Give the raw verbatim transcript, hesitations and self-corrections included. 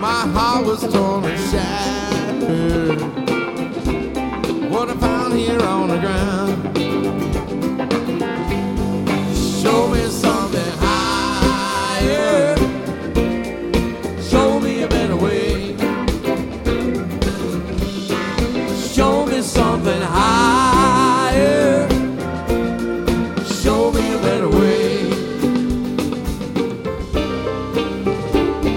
my heart was torn and shattered. What I found here on the ground.